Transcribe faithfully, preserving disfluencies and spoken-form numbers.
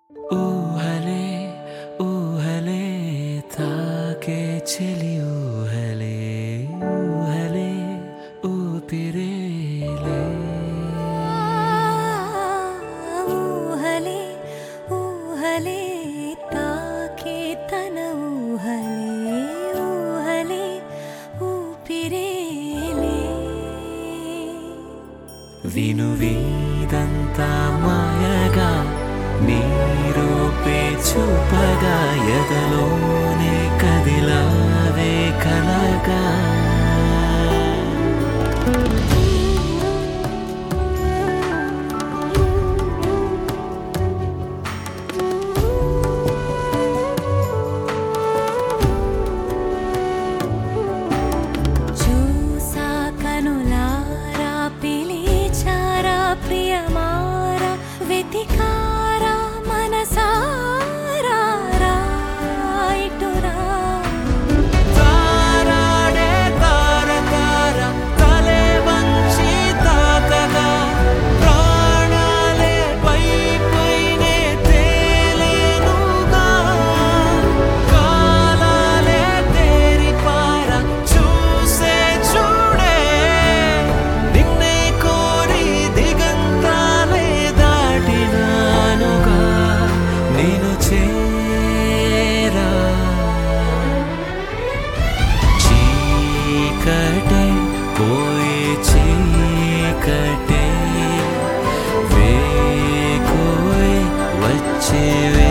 ఊహలే ఊహలే తాకే చెలి ఊహలే ఊహలే ఊపిరేలే ఊహలే ఊహలే తాకే తన ఊహలే ఊహలే ఊపిరేలే విను వీదంతా మాయగా నీరూపే చూపగా ఎదలోనే కదిలావే కలగా చూసా కనులారా పిలిచారా ప్రియమారా వెతికారా మనసారా రాయిటురా తారాడే తార తార తలే వంచి తాకగా ప్రాణాలే పై పైనే తేలేనుగా కాలాలే తేరిపార చూసే చూడే నిన్నే కోరి దిగంతాలే దాటినానుగా నేను చేరా చీకటే పోయే చీకటే వేకోయ్ వచ్చే